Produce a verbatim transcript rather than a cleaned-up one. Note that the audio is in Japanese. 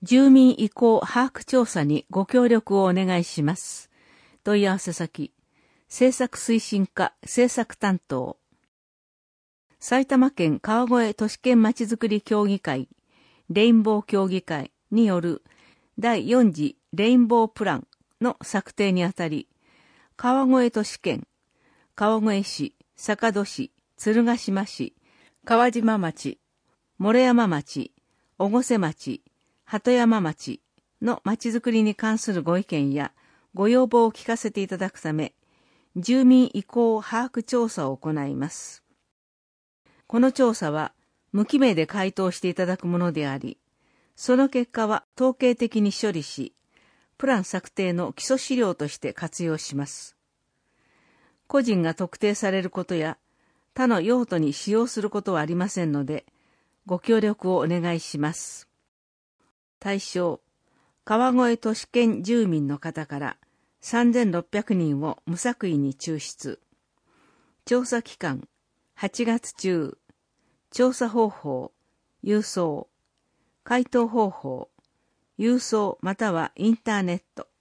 住民意向把握調査にご協力をお願いします。問い合わせ先、政策推進課政策担当。埼玉県川越都市圏まちづくり協議会、レインボー協議会によるだいよん次レインボープランの策定にあたり、川越都市圏、川越市、坂戸市、鶴ヶ島市、川島町、諸山町、越生町、鳩山町のまちづくりに関するご意見やご要望を聞かせていただくため、住民意向把握調査を行います。この調査は無記名で回答していただくものであり、その結果は統計的に処理し、プラン策定の基礎資料として活用します。個人が特定されることや他の用途に使用することはありませんので、ご協力をお願いします。対象、川越都市圏住民の方からさんぜんろっぴゃくにんを無作為に抽出。調査期間、はちがつ中。調査方法、郵送。回答方法、郵送またはインターネット。